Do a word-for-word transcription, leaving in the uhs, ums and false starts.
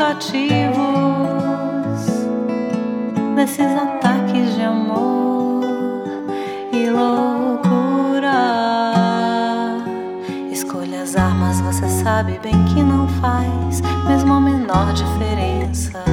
cativos desses ataques de amor e loucura. Escolha as armas, você sabe bem que não faz mesmo a menor diferença.